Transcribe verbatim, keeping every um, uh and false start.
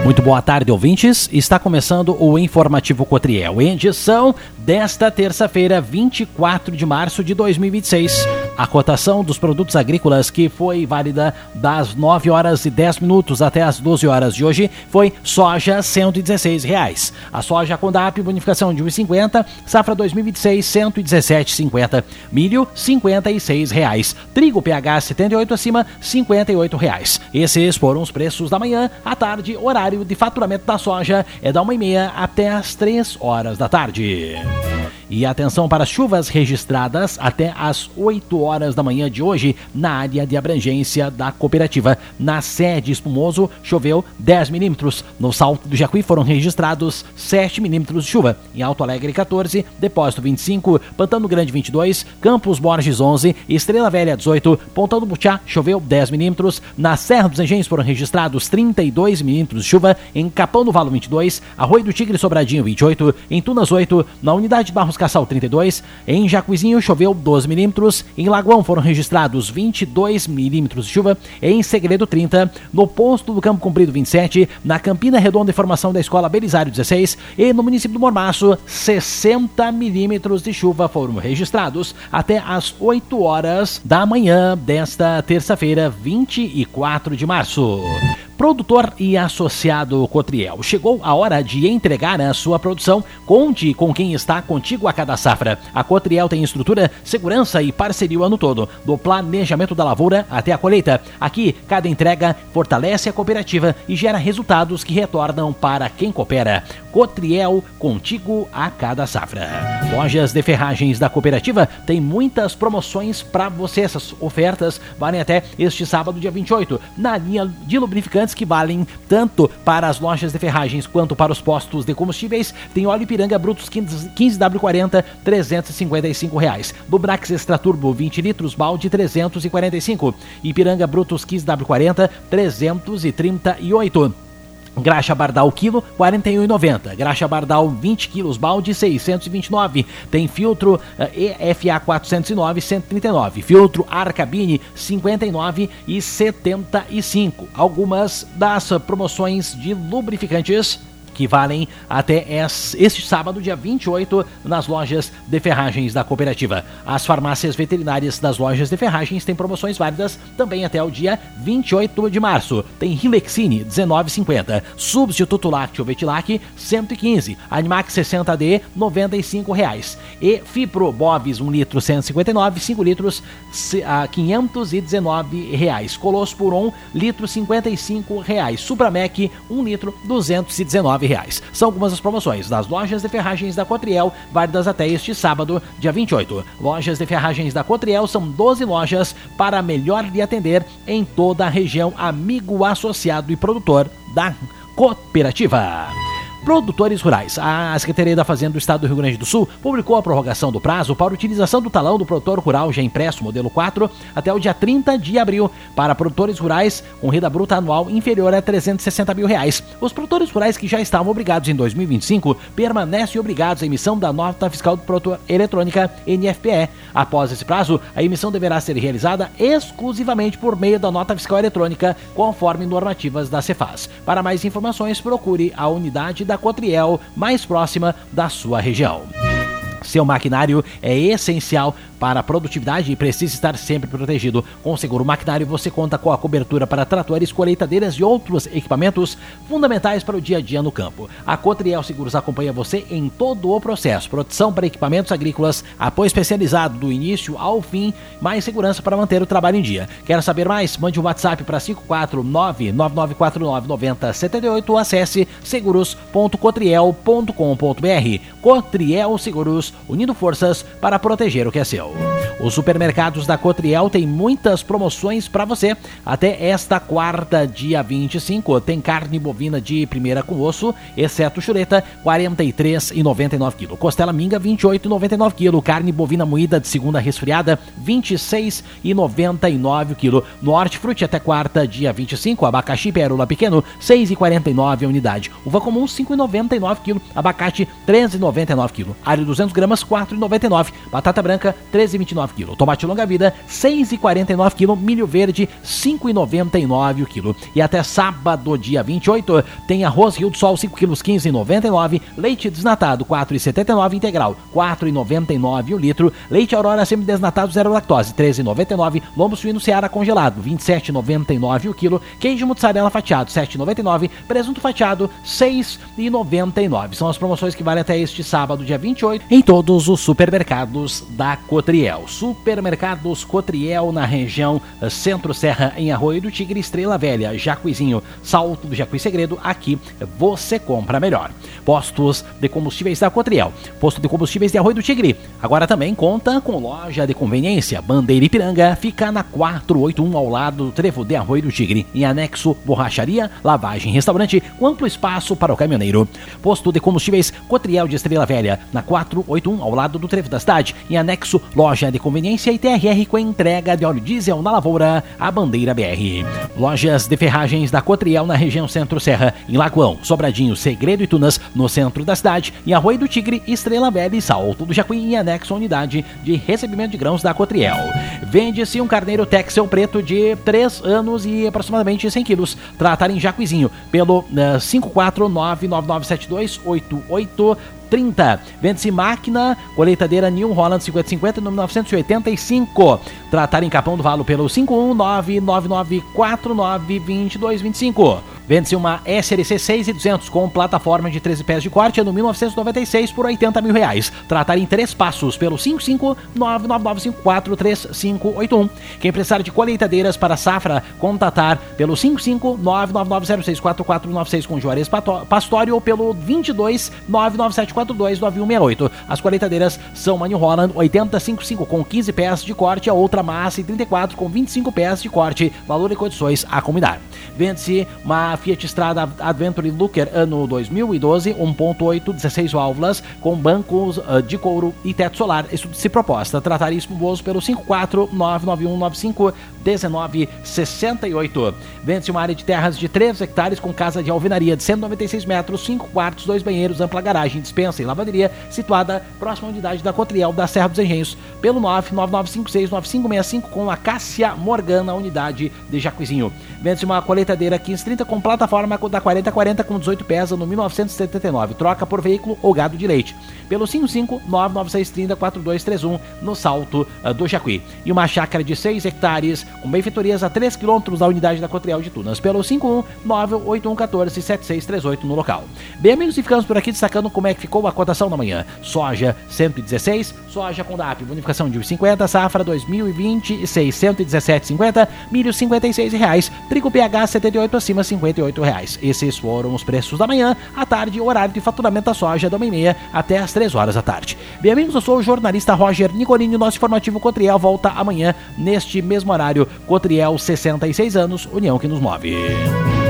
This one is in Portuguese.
Muito boa tarde, ouvintes. Está começando o Informativo Cotriel, edição desta terça-feira, vinte e quatro de março de dois mil e vinte e seis. A cotação dos produtos agrícolas, que foi válida das nove horas e dez minutos até as doze horas de hoje, foi soja cento e dezesseis reais. A soja Condap, bonificação de um real e cinquenta centavos, safra dois mil e vinte e seis, cento e dezessete reais e cinquenta centavos. Milho, cinquenta e seis reais. Trigo P H setenta e oito acima, cinquenta e oito reais. Esses foram os preços da manhã. À tarde, horário de faturamento da soja é da uma e meia até as três horas da tarde. E atenção para as chuvas registradas até às oito horas da manhã de hoje na área de abrangência da cooperativa. Na Sede Espumoso choveu dez milímetros. No Salto do Jacuí foram registrados sete milímetros de chuva. Em Alto Alegre quatorze, Depósito vinte e cinco, Pantano Grande vinte e dois, Campos Borges onze, Estrela Velha dezoito, Pontão do Butiá choveu dez milímetros. Na Serra dos Engenhos foram registrados trinta e dois milímetros de chuva. Em Capão do Valo vinte e dois, Arroio do Tigre Sobradinho vinte e oito, em Tunas oito, na Unidade de Barros Cassal trinta e dois, em Jacuizinho choveu doze milímetros, em Lagoão foram registrados vinte e dois milímetros de chuva, em Segredo trinta, no Posto do Campo Comprido vinte e sete, na Campina Redonda Informação da Escola Belisário dezesseis e no município do Mormaço sessenta milímetros de chuva foram registrados até às oito horas da manhã desta terça-feira, vinte e quatro de março. Produtor e associado Cotriel, chegou a hora de entregar a sua produção. Conte com quem está contigo a cada safra. A Cotriel tem estrutura, segurança e parceria o ano todo, do planejamento da lavoura até a colheita. Aqui, cada entrega fortalece a cooperativa e gera resultados que retornam para quem coopera. Cotriel, contigo a cada safra. Lojas de ferragens da cooperativa tem muitas promoções para você. Essas ofertas valem até este sábado, dia vinte e oito, na linha de lubrificantes que valem tanto para as lojas de ferragens quanto para os postos de combustíveis. Tem óleo Ipiranga Brutus quinze W quarenta, trezentos e cinquenta e cinco reais. Lubrax Extra Turbo vinte litros, balde trezentos e quarenta e cinco. Ipiranga Brutus quinze W quarenta, trezentos e trinta e oito. Graxa Bardal quilo, quarenta e um reais e noventa centavos. Graxa Bardal vinte quilos, balde seiscentos e vinte e nove. Tem filtro uh, E F A quatrocentos e nove, cento e trinta e nove. Filtro Arcabine cinquenta e nove reais e setenta e cinco centavos. Algumas das promoções de lubrificantes que valem até este sábado, dia vinte e oito, nas lojas de ferragens da cooperativa. As farmácias veterinárias das lojas de ferragens têm promoções válidas também até o dia vinte e oito de março. Tem Rilexine, dezenove reais e cinquenta centavos. Substituto Lácteo Vetilac, cento e quinze reais. Animax sessenta D, noventa e cinco reais. E Fipro Bovis, um litro, cento e cinquenta e nove, cinco litros, quinhentos e dezenove reais. Colosporum, litro, cinquenta e cinco reais. Supramec, um litro, duzentos e dezenove reais. São algumas das promoções das lojas de ferragens da Cotriel, válidas até este sábado, dia vinte e oito. Lojas de ferragens da Cotriel são doze lojas para melhor lhe atender em toda a região. Amigo, associado e produtor da cooperativa. Produtores rurais. A Secretaria da Fazenda do Estado do Rio Grande do Sul publicou a prorrogação do prazo para utilização do talão do produtor rural já impresso modelo quatro até o dia trinta de abril para produtores rurais com renda bruta anual inferior a trezentos e sessenta mil reais. Os produtores rurais que já estavam obrigados em dois mil e vinte e cinco permanecem obrigados à emissão da nota fiscal do produtor eletrônica N F P E. Após esse prazo, a emissão deverá ser realizada exclusivamente por meio da nota fiscal eletrônica, conforme normativas da Cefaz. Para mais informações, procure a unidade da Cotriel mais próxima da sua região. Seu maquinário é essencial para a produtividade e precisa estar sempre protegido. Com o seguro maquinário você conta com a cobertura para tratores, colheitadeiras e outros equipamentos fundamentais para o dia a dia no campo. A Cotriel Seguros acompanha você em todo o processo. Proteção para equipamentos agrícolas, apoio especializado do início ao fim, mais segurança para manter o trabalho em dia. Quer saber mais? Mande um WhatsApp para cinco quatro nove, nove nove quatro nove, nove zero sete oito ou acesse seguros ponto cotriel ponto com ponto br. Cotriel Seguros, unindo forças para proteger o que é seu. Os supermercados da Cotriel têm muitas promoções para você. Até esta quarta, dia vinte e cinco, tem carne bovina de primeira com osso, exceto chuleta, quarenta e três reais e noventa e nove centavos. Costela minga, vinte e oito reais e noventa e nove centavos. Carne bovina moída de segunda resfriada, vinte e seis reais e noventa e nove centavos. No Hortifruti, até quarta, dia vinte e cinco, abacaxi pérola pequeno, seis reais e quarenta e nove centavos a unidade. Uva comum, cinco reais e noventa e nove centavos. Abacate, treze reais e noventa e nove centavos. Alho duzentos gramas, quatro reais e noventa e nove centavos. Batata branca, treze reais e vinte e nove centavos quilo. Tomate longa-vida, seis reais e quarenta e nove centavos quilo. Milho verde, cinco reais e noventa e nove centavos o quilo. E até sábado, dia vinte e oito, tem arroz Rio do Sol, cinco quilos, quinze reais e noventa e nove centavos. Leite desnatado, quatro reais e setenta e nove centavos. Integral, quatro reais e noventa e nove centavos o litro. Leite Aurora semidesnatado, zero lactose, treze reais e noventa e nove centavos. Lombo suíno Seara congelado, vinte e sete reais e noventa e nove centavos o quilo. Queijo mussarela fatiado, sete reais e noventa e nove centavos. Presunto fatiado, seis reais e noventa e nove centavos. São as promoções que valem até este sábado, dia vinte e oito, em todos os supermercados da Cotriel. Supermercados Cotriel na região Centro-Serra, em Arroio do Tigre, Estrela Velha, Jacuizinho, Salto do Jacuí Segredo. Aqui você compra melhor. Postos de combustíveis da Cotriel. Posto de combustíveis de Arroio do Tigre. Agora também conta com loja de conveniência. Bandeira Ipiranga fica na quatrocentos e oitenta e um, ao lado do trevo de Arroio do Tigre. Em anexo, borracharia, lavagem, restaurante com amplo espaço para o caminhoneiro. Posto de combustíveis Cotriel de Estrela Velha, na quatrocentos e oitenta e um, ao lado do trevo da cidade. Em anexo, loja de conveniência e T R R com entrega de óleo diesel na lavoura, a Bandeira B R. Lojas de ferragens da Cotriel na região Centro-Serra, em Lagoão, Sobradinho, Segredo e Tunas, no centro da cidade. Em Arroio do Tigre, Estrela Velha e Salto do Jacuí, em anexo à unidade de recebimento de grãos da Cotriel. Vende-se um carneiro Texel preto de três anos e aproximadamente cem quilos. Tratar em Jacuizinho pelo uh, cinco quatro nove nove nove sete dois oito oito trinta. Vende-se máquina colheitadeira New Holland cinquenta cinquenta, número novecentos e oitenta e cinco. Tratar em Capão do Valo pelo cinco um nove nove nove quatro nove dois dois dois cinco. Vende-se uma S L C seis mil e duzentos com plataforma de treze pés de corte, ano mil novecentos e noventa e seis, por oitenta mil reais. Tratar em Três Passos pelo cinco cinco nove nove nove cinco quatro três cinco oito um. Quem precisar de colheitadeiras para safra, contatar pelo cinco cinco nove nove nove zero seis quatro quatro nove seis com Juarez Pastório ou pelo vinte e dois nove nove sete quatro dois nove um seis oito. As colheitadeiras são uma New Holland oitenta cinquenta e cinco com quinze pés de corte, a outra Massa trinta e quatro com vinte e cinco pés de corte, valor e condições a combinar. Vende-se uma Fiat Strada Adventure Looker ano dois mil e doze, um ponto oito, dezesseis válvulas, com bancos uh, de couro e teto solar. Isso se proposta. Tratar isso no pelo cinco quatro nove nove um nove cinco um nove seis oito. Vende-se uma área de terras de três hectares com casa de alvenaria de cento e noventa e seis metros, cinco quartos, dois banheiros, ampla garagem, dispensa e lavanderia, situada próxima à unidade da Cotriel da Serra dos Engenhos, pelo nove nove nove cinco seis nove cinco seis cinco com a Cássia Morgana, unidade de Jacuizinho. Vende-se uma colheitadeira quinze trinta com plataforma da quarenta quarenta com dezoito pés no mil novecentos e setenta e nove. Troca por veículo ou gado de leite. Pelo cinco cinco nove nove seis três zero quatro dois três um no Salto uh, do Jacuí. E uma chácara de seis hectares com benfeitorias a três quilômetros da unidade da Cotriel de Tunas. Pelo cinco um nove oito um um quatro sete seis três oito no local. Bem, amigos, e ficamos por aqui destacando como é que ficou a cotação da manhã. Soja cento e dezesseis, soja com D A P, bonificação de um e cinquenta, safra dois mil e vinte, seiscentos e dezessete e cinquenta, milho cinquenta e seis reais, trigo P H setenta e oito acima cinquenta e oito reais. Esses foram os preços da manhã. À tarde, horário de faturamento da soja da uma e meia até às três horas da tarde. Bem, amigos, eu sou o jornalista Roger Nicolini. Nosso informativo Cotriel volta amanhã neste mesmo horário. Cotriel, sessenta e seis anos, união que nos move.